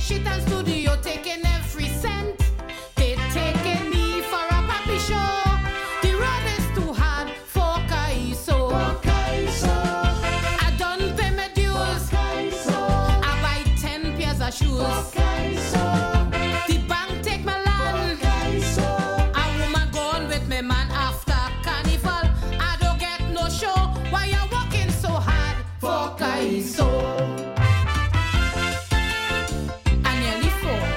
shit and studio taking every cent. They taking me for a puppy show. The road is too hard for Kaiso. I done pay my dues. I buy 10 pairs of shoes. The bank take my land. A woman gone with me man after carnival. I don't get no show. Why you working so hard for Kaiso? I nearly fall.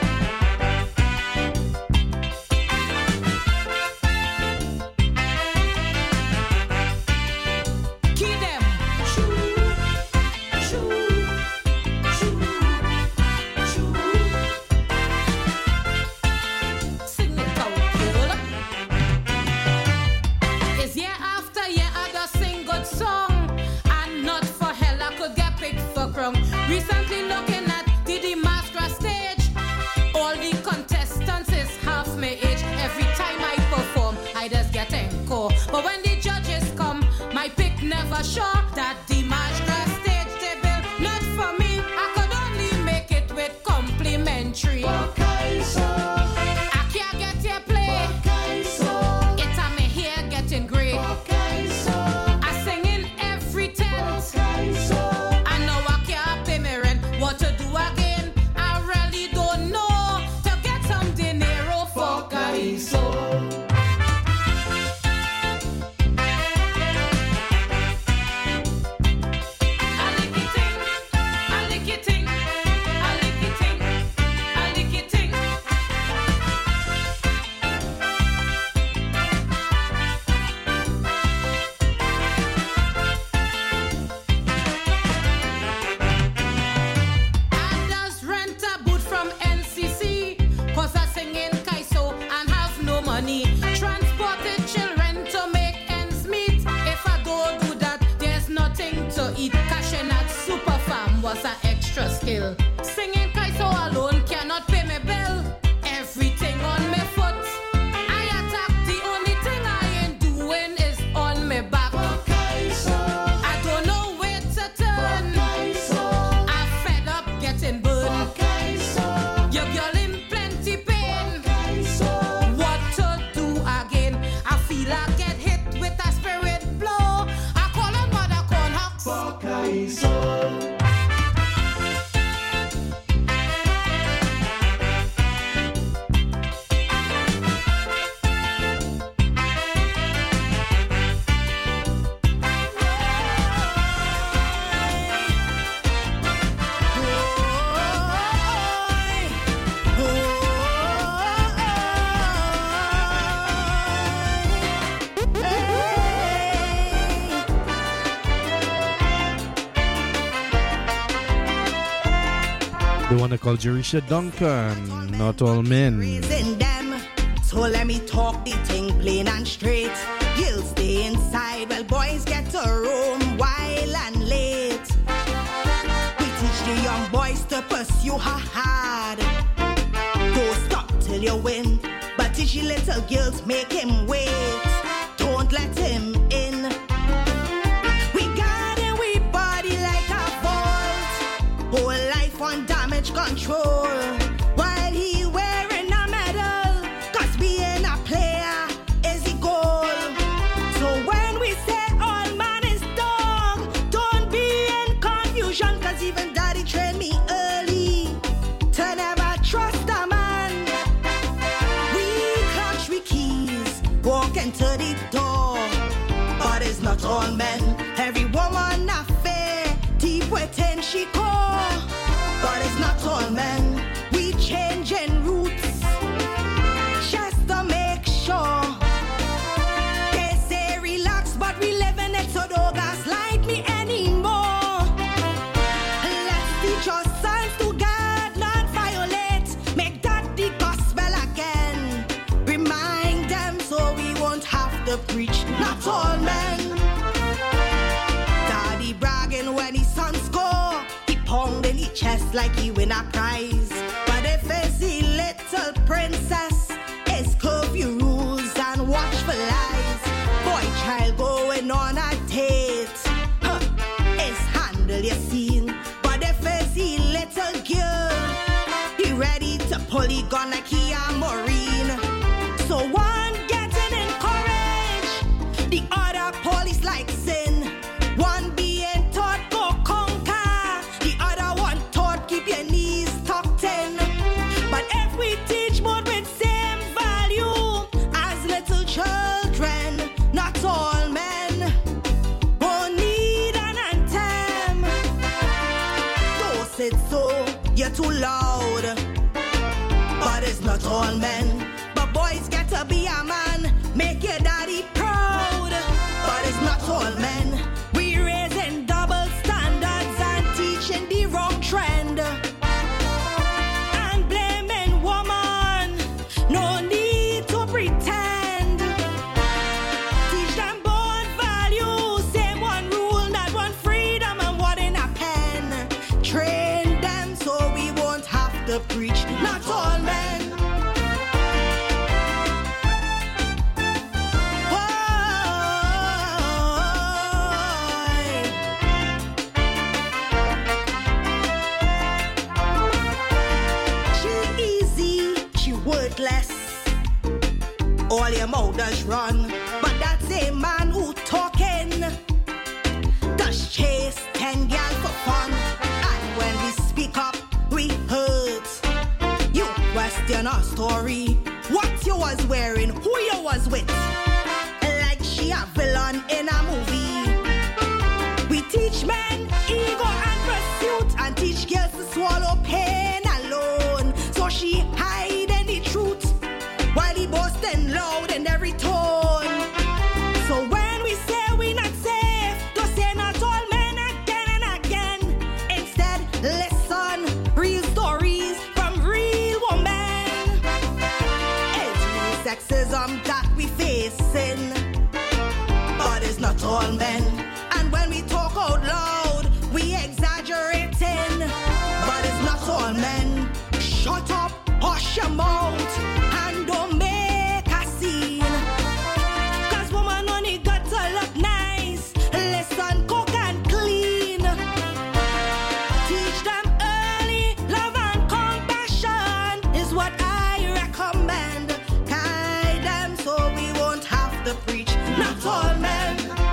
Key them. Shoo, shoo, shoo, shoo. Sing it out, girl. It's year after year I just sing good song. And not for hell I could get picked for crumb. Recently looking at the Mastra stage. All the contestants is half my age. Every time I perform, I just get encore. But when the judges come, my pick never sure that the Mastra stage they built not for me. I could only make it with complimentary. I can't get your play. It's a me hair getting grey. I sing in every tent. I know I can't pay my rent. What to do again? I really don't know. To get some dinero for Kaiso. I lick it ting, I lick it ting, I lick it ting, I lick it ting. I just rent a boot from NCC, cause I sing in Kaiso and have no money. Transported children to make ends meet. If I don't do that, there's nothing to eat. Cashing at Super Farm was an extra skill. Singing Kaiso alone cannot pay my bill. Everything on my foot. I attack, the only thing I ain't doing is on my back. I don't know where to turn. I'm fed up getting burned. Your girl in plenty pain. What to do again? I feel I get hit with a spirit blow. I call on what I call hawks. The one they call Jerisha Duncan, Not All Men. Raising them. So let me talk the thing plain and straight. Girls stay inside while boys get to roam wild and late. We teach the young boys to pursue her hard. Don't stop till you win, but teach the little girls make him wait. Don't let him in. We guard and we body like a vault. Whole life on damage control. While he wearing a medal, cause being a player is the goal. So when we say all man is dog, don't be in confusion, cause even daddy trained me early to never trust a man. We clutch we keys, walk into the door, but it's not all men. Every woman affair, deep within she core, but it's not all men. We changing roots just to make sure. They say relax, but we living it, so don't gaslight me anymore. Let's teach our sons to guard, not violate. Make that the gospel again. Remind them so we won't have to preach. Not all men. Daddy bragging when his son score. He pounding his chest like he win a prize. But if it's the little princess, it's curfew rules and watchful eyes. Boy child going on a date, it's handle your scene. But if it's the little girl, you fully gone like he a Marine. So one getting encouraged, the other police like sin. One being taught go conquer, the other one taught keep your knees tucked in. But if we teach both with same value as little children, not all men won't need an anthem. Don't sit so, you're too loud. But it's not all men. But boys get to be a man, make your daddy proud. But it's not all men. We raising double standards and teaching the wrong trend. And blaming woman, no need to pretend. Teach them both values, same one rule, not one freedom and one in a pen. Train them so we won't have to preach, not all men. All your mouth does run, but that's a man who talking. Does chase 10 gal for fun, and when we speak up, we hurt. You question our story, what you was wearing, who you was with, like she a villain in a movie. We teach men ego and pursuit, and teach girls to swallow pain alone. So she hiding the truth, while he boasting loud in every tone. So when we say we not safe, don't say not all men again and again. Instead, listen, real stories from real women. It's real sexism that we facing, but it's not all men. And when we talk out loud, we exaggerating, but it's not all men. Shut up, hush your mouth, and don't make a scene. Cause woman only got to look nice, listen, cook and clean. Teach them early, love and compassion is what I recommend. Guide them so we won't have to preach, not all men.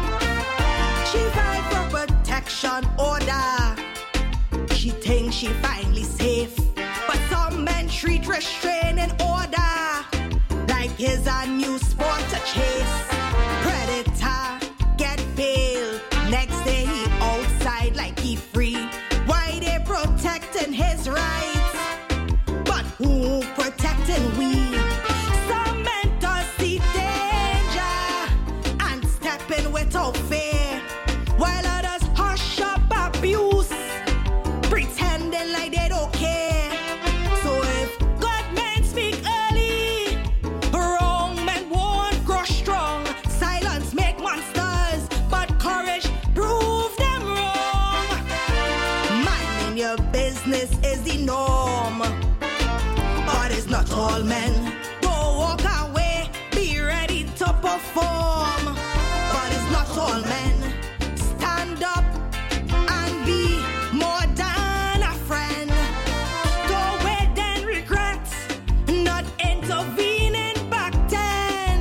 She fight for protection order, she thinks she finally safe. But some men treat restraining order like it's a new sport to chase. Predator get bail, next day he outside like he free. Why they protecting his rights, but who protecting we? Some men don't see danger and step in without fear, while others hush up abuse, pretending like they don't care. So if good men speak early, wrong men won't grow strong. Silence make monsters, but courage prove them wrong. Minding your business is the norm, but it's not all men. Don't walk away, be ready to perform, but it's not all men. Stand up and be more than a friend. Don't wait and regret not intervening back then.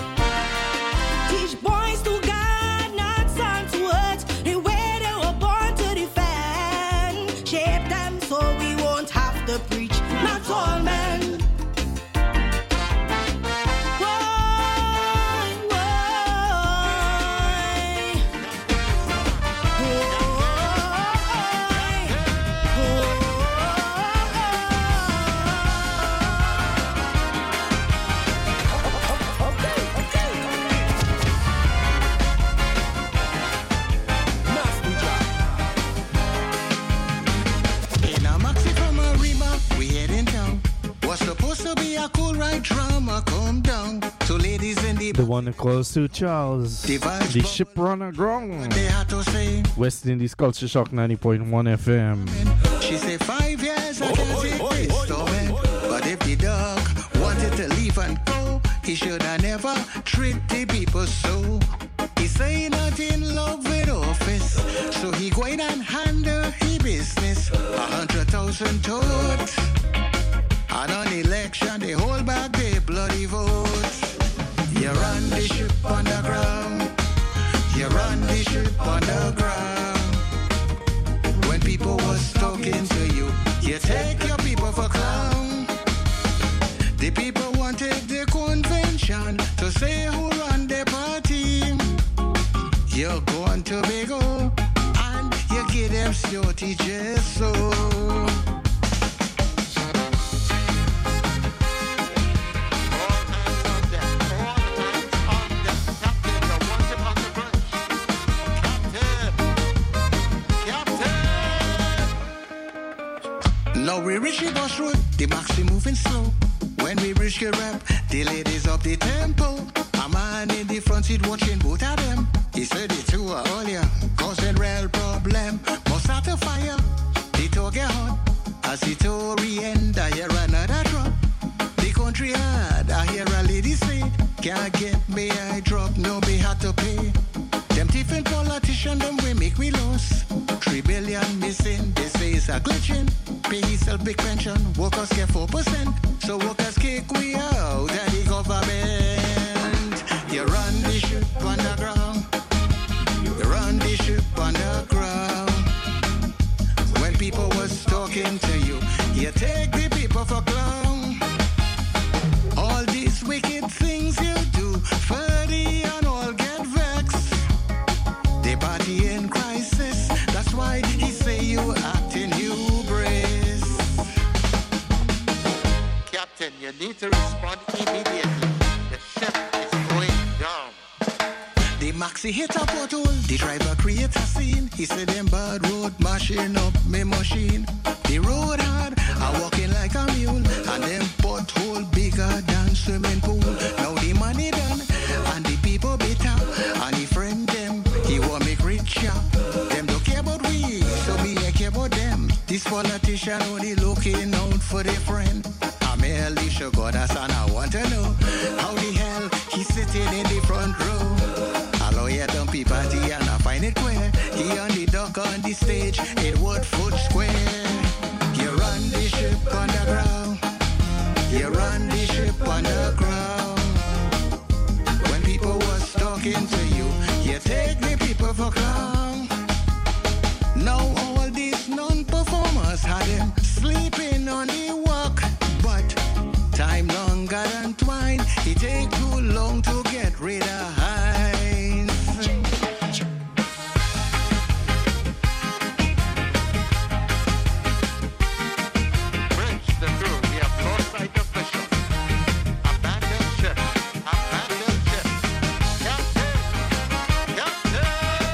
Teach boys to guard, not sons to hurt, the way they were born to defend. Shape them so we won't have to preach, not all men. In a maxi from a Rima, we heading down. What's supposed to be a cool ride drama come down. So ladies in the The one that calls Sue Charles, the ship runner grong. they had to say, West Indies Culture Shock 90.1 FM. she said 5 years I can take this story. But if the dog wanted to leave and go, he should have never treated the people so. He say not in love with office, so he go in and handle his business. 100,000 totes, And on election, they hold back their bloody votes. You run the ship underground. You run the ship underground. When people was talking to you, you take your people for clown. The people wanted the convention to say who run the party. You go on Tobago and you give them shorty just so. Now we reach the bus road, the maxi moving slow. When we reach the ramp, the ladies up the tempo. A man in the front seat watching both of them. He said the two are all here, causing real problem. Must start a fire, the two get hot. As the Tory end, I hear another drop. The country hard, I hear a lady say, can't get me, I drop, no me had to pay. Them different politicians, them we make we lose. 3 billion missing, they say it's a glitching. Pay himself big pension, workers get 4%. So workers kick we out of the government. You run the ship underground. You run the ship underground. When people was talking to you, you take the people for clown. All these wicked things you do, Ferdy and all get vexed. The party in crisis, that's why he say you acting hubris. Captain, you need to respond immediately. The ship is going down. The maxi hit a pothole, the driver create a scene. He said them bad road mashing up me machine. The road hard, I walking like a mule. And them pothole bigger than swimming pool. Now the money done, and the people bitter. And the friend them, he want make richer. Them don't care about we, so me I care about them. This politician only looking out for their friend. I'm Alicia Goddess and I want to know how the hell he's sitting in the front row. A lawyer don't be party and I find it queer. He on the dock on the stage, it Woodford Square. You run the ship underground. You run the ship underground. When people was talking to you, you take the people for clown. Now all these non-performers had them sleeping on the walk. But time longer than twine, it take too long to get rid of Hines. Bridge the crew, we have lost sight of the ship. Abandon ship, abandon ship. Captain, captain.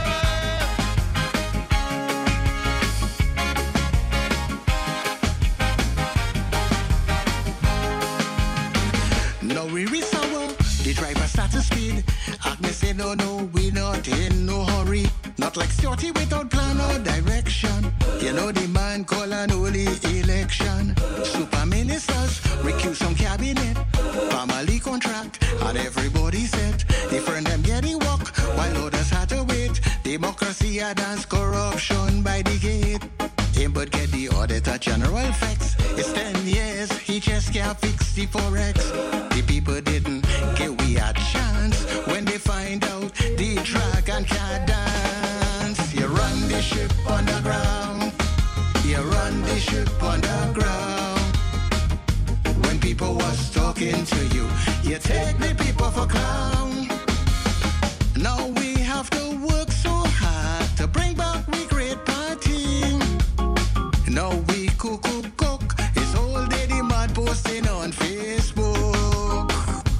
Now we reach sour, the driver start to speed. Agnes say no, we not in no hurry. Not like Shorty without plan or direction. You know the man call an holy election. Super ministers recuse from cabinet. Family contract and everybody set. Different them get the walk while others had to wait. Democracy a dance corruption by the gate. Him but get the auditor general facts. It's 10 years, he just can't fix the forex. The people didn't give we a chance when they find out the dragon can't dance. You run the ship underground. You run the ship underground. When people was talking to you, you take the people for clown. Now we have to work so hard to bring back we great party. Now we cook. It's all day the mad posting on Facebook.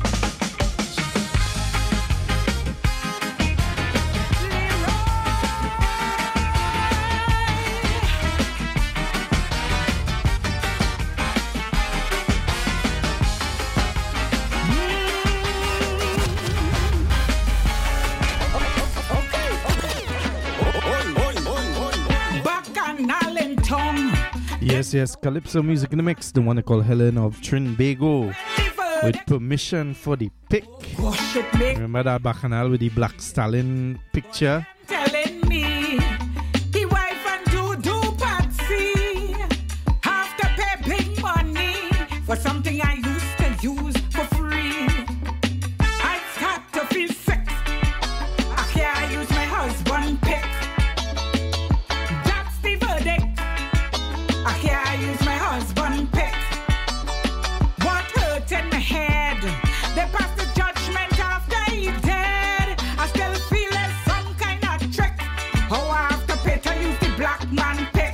Bacchanal in tongue. Yes, Calypso music in the mix. The one called Helen of Trinbago. With permission for the pick. Remember that Bacchanal with the Black Stallion picture? Telling me the wife and do Patsy have to pay big money was something I used to use for free. I start to feel sick. I can't use my husband pick. That's the verdict. I can't use my husband pick. What hurt in my head? They passed the judgment after he dead. I still feel there's some kind of trick. Oh, I have to pay to use the black man pick.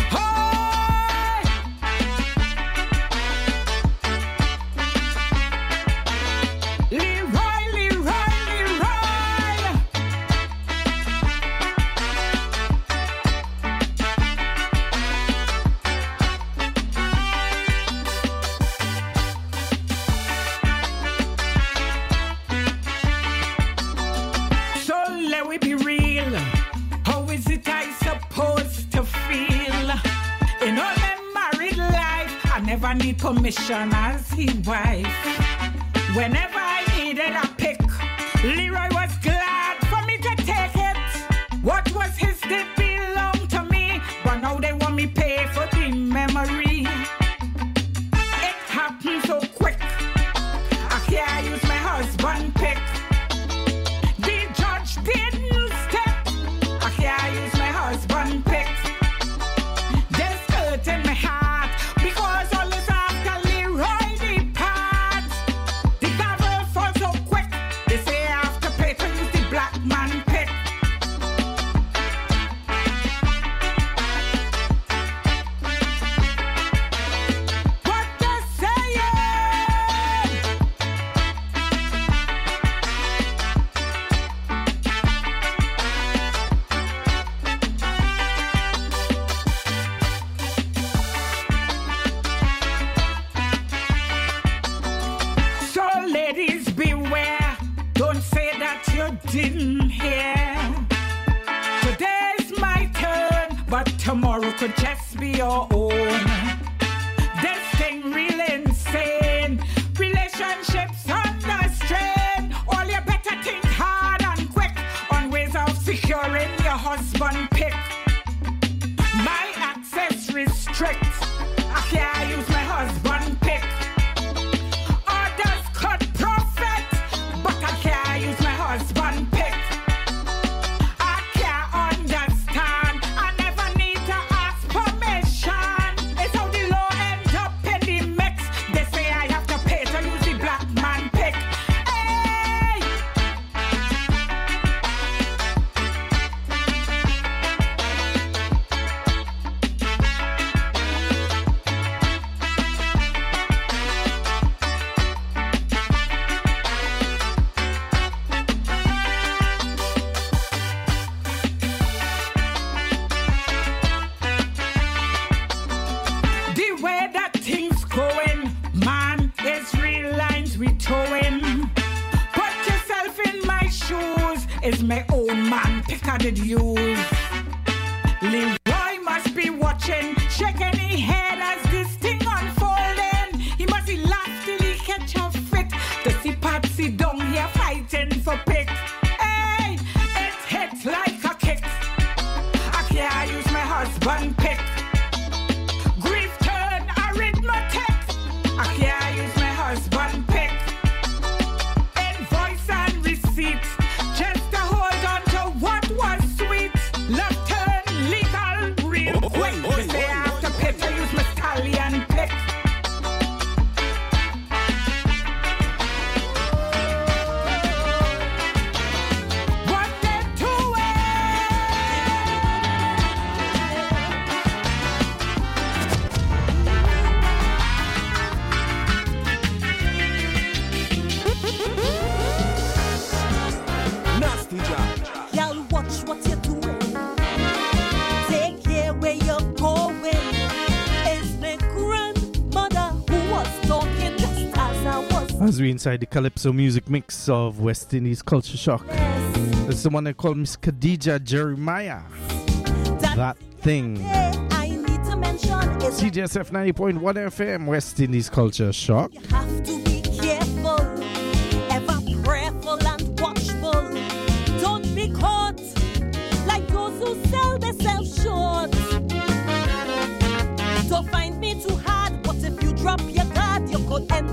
Need permission as his wife. Whenever I needed a pick, Leroy was glad for me to take it. What was his did belong to me, but now they want me pay for the memory. It happened so quick. I can't use my husband pick. The judge didn't step. I can't use my husband pick. There's hurt in my heart because all this after Leroy depart. The gavel falls so quick. They say I have to pay to use the black man pick. What they saying? So ladies beware, don't say that you didn't hear. Today's my turn, but tomorrow could just be your own. This thing real insane, relationships under strain. All you better think hard and quick on ways of securing your husband pick. My access restricts. I can't use my husband pick. Others cut profit, but I can't use my husband pick. I can't understand. I never need to ask permission. It's how the law ends up in the mix. They say I have to pay to use the black man pick. Hey! The way that things going, man, it's real lines we towing. Put yourself in my shoes, is my own man pick I did use. Leroy must be watching, shaking his head as this thing unfolding. He must be laugh till he catch a fit. To see Patsy down here fighting for pick. Hey, it hits like a kick. I can't use my husband pick. Grief turn arithmetic. I can't use my husband pick. Invoice and receipt, just to hold on to what was sweet. Love turn legal real quick. They say I have to pay to use my stallion pick. What they doing? Nasty Jack. Y'all watch what you're doing. Take care where you're going. It's my grandmother who was talking just as I was. As we inside the Calypso music mix of West Indies Culture Shock. It's the one they call Miss Khadija Jeremiah. That thing. I need to mention is CJSF 90.1 FM, West Indies Culture Shock. you have to be careful, ever prayerful and watchful. Don't be caught like those who sell themselves short. Don't find me too hard, but if you drop your guard,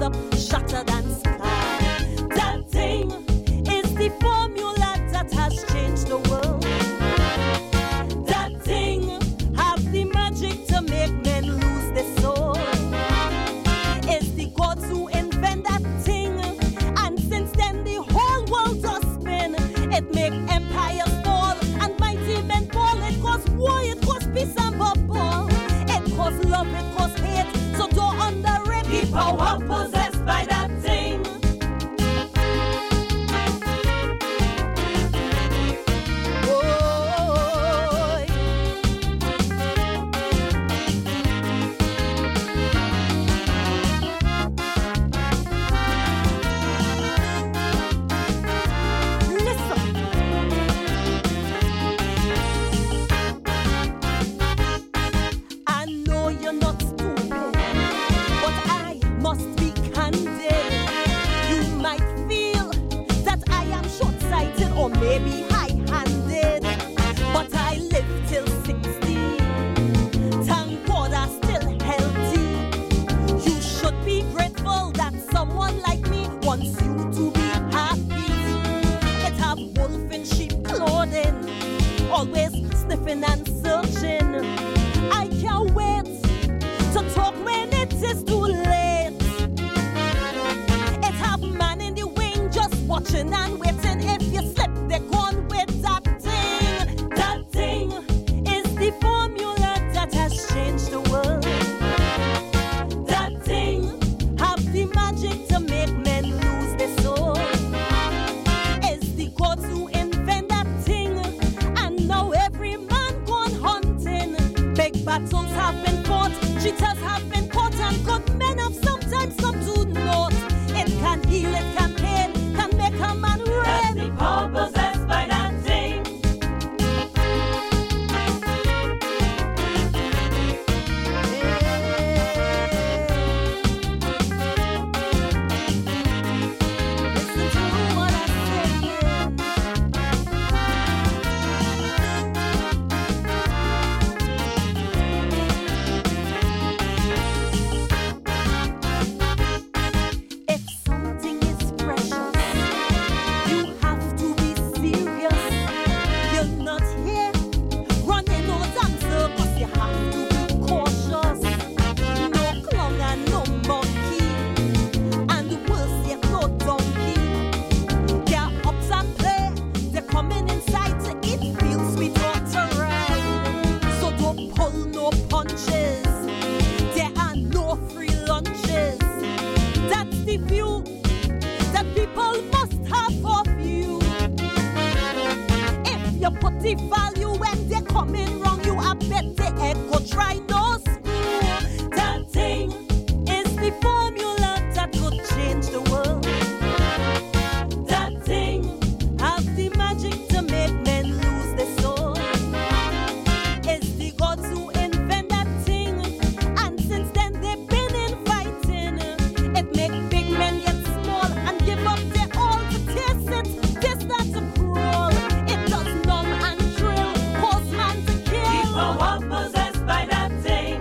up, shattered and scarred. That thing is the formula that has changed the world. That thing has the magic to make men lose their soul. It's the gods who invent that thing, and since then the whole world does spin. It make empires fall and mighty men fall. It cause war, it cause peace and bubble. It cause love, it cause hate. So don't underrate the power possessed by that thing. I know you're not stupid, but I must be candid. You might feel that I am short-sighted or maybe high-handed, but I live till 60. Thank God I'm still healthy. You should be grateful that someone like me wants you to be happy. It have wolf in sheep clothing, always sniffing and searching. I can't wait to talk when it is too late. It have man in the wing just watching and waiting. If you slip, they're gone with that thing. That thing is the formula that has changed the world. That thing have the magic to make men lose their soul. It's the gods who invent that thing, and now every man gone hunting. Big battles have been fought, cheaters have been caught, and good men have sometimes come to naught. It can heal, it can pain, can make a man red. The power possessed by that thing. Listen to what I'm saying. If something is precious, you have to be serious. You're not here running no damn circus. You have to be cautious. No clown and no monkey, and worse yet, no donkey. They're ups and play. They're coming inside to eat, feel sweet or to ride. So don't pull no punches. There are no free lunches. That's the view that people must have of you. If you put the value when they're coming wrong, you I bet the egg go try no screw. That thing is the formula that could change the world. That thing has the magic to make men lose their soul. It's the gods who invent that thing, and since then they've been in fighting. It make big men get small and give up their all to taste it. They start to crawl. It does numb and drill, cause man to kill. The power possessed by that thing.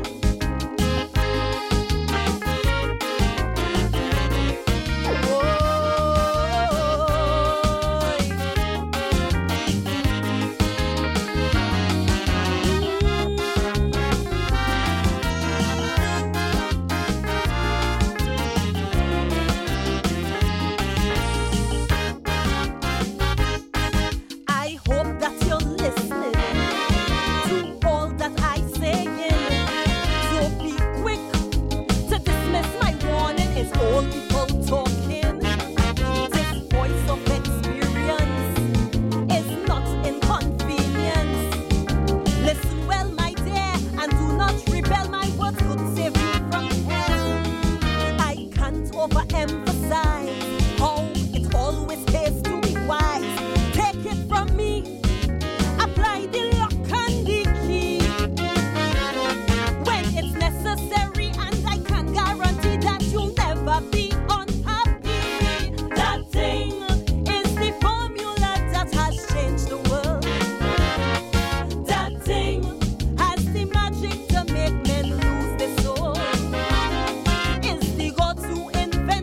I hope that you're listening to all that I say. Don't be quick to dismiss my warning. It's all people talking. This voice of experience is not inconvenience. Listen well, my dear, and do not rebel. My words could save you from hell. I can't overemphasize how it always pays to be wise. Take it from me, apply the lock and the key when it's necessary, and I can guarantee that you'll never be unhappy. That thing is the formula that has changed the world. That thing has the magic to make men lose their soul. It's the gods who invent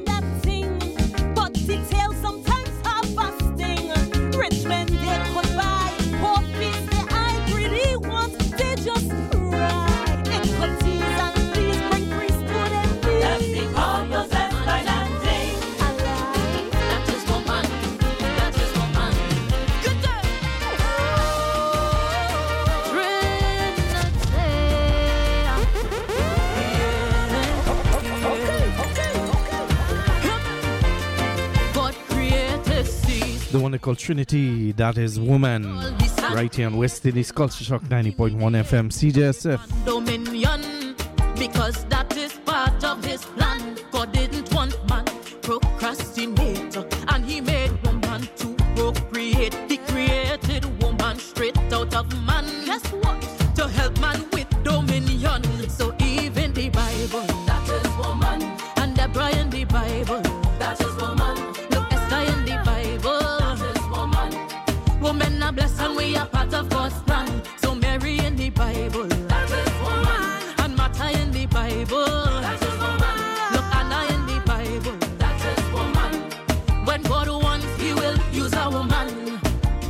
The one they call Trinity, that is Woman. Right here on West Indies Culture Shock 90.1 FM CJSF. Dominion, because that is part of his plan. God didn't want man procrastinate, and he made woman to procreate. He created woman straight out of man. Guess what? To help man with dominion. So even the Bible, that is woman. And Deborah in the Bible, that is woman. Look, Esther in the Bible, that is woman. Women are blessed and we are part of God's plan. So Mary in the Bible, that is woman. And Martha in the Bible, that is woman. Look, Anna in the Bible, that is woman. When God wants, he will use a woman.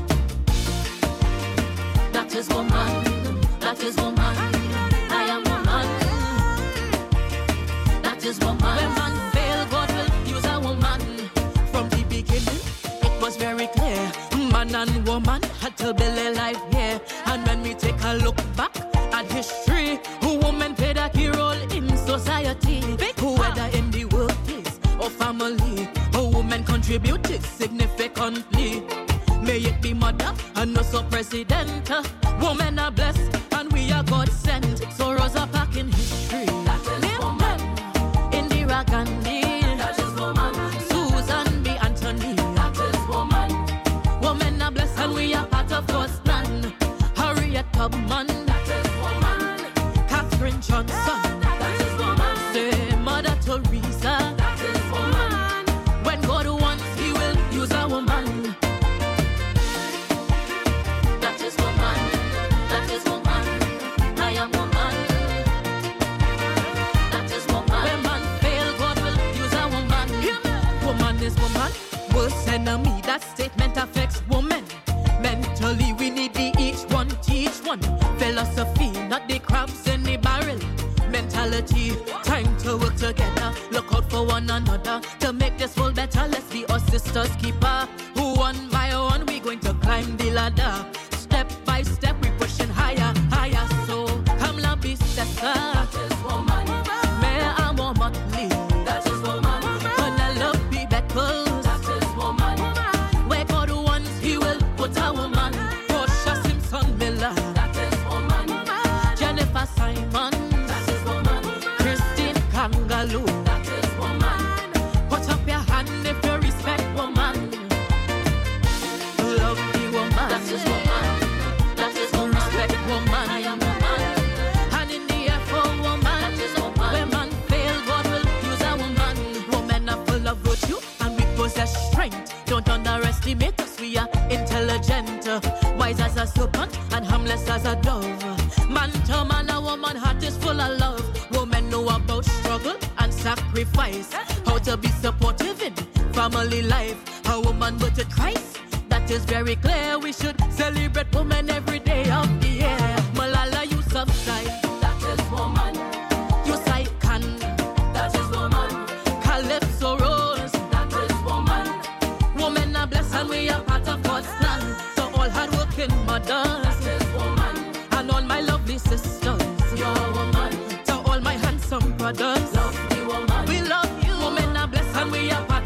That is woman. That is woman. I am woman. That is woman. When man fail, God will use a woman. From the beginning, it was very clear. Man and woman had to build a life here. And when we take a look back at history, women played a key role in society. Whether in the workplace or family, women contributed significantly. May it be mother and also president. Women are blessed and we are God sent. So Rosa Parks in history, that is woman. Indira Gandhi, that is woman. Susan B. Anthony, that is woman. Women are blessed and we are part of God's plan. Harriet Tubman, that is woman. Katherine Johnson, that is woman. Say Mother Teresa, that is woman. When God wants, he will use a woman. That is woman. That is woman. I am woman. That is woman. When man fail, God will use a woman. Woman is woman. Worst enemy. That statement affects women. Mentally, we need the each one teach one. Philosophy, not the crabs in the barrel. Mentality, time to work together. Look out for one another to make this world better. Let's be our sisters keeper. One by one, we going to climb the ladder. Step by step, we pushing higher, higher. So come la be sister. That is woman. May I want Motley. That is woman. Penelope Beckles. That is woman. Where God wants, he will put a woman. Portia Simpson Miller. That is woman. Jennifer Simon. That is woman. Christine Kangaloo. That is woman. Put up your hand if you respect woman. Love the woman. That is woman. That is woman. Respect woman. I am woman. Hand in the air for woman. That is woman. When man fail, God will use a woman. Women are full of virtue and we possess strength. Don't underestimate us. We are intelligent, wise as a serpent and harmless as a dove. Man to man, a woman heart is full of love. Women know about struggle and sacrifice. How to be supportive in family life. A woman but to Christ. That is very clear. We should celebrate women every day of the year. Malala Yousafzai, that is woman. Yusai Khan, that is woman. Calypso Rose, that is woman. Women are blessed and we are part of God's plan. So all hardworking mothers, that is woman. And all my lovely sisters, you're a woman. To all my handsome brothers, love the woman. We love you. Women are blessed and we are part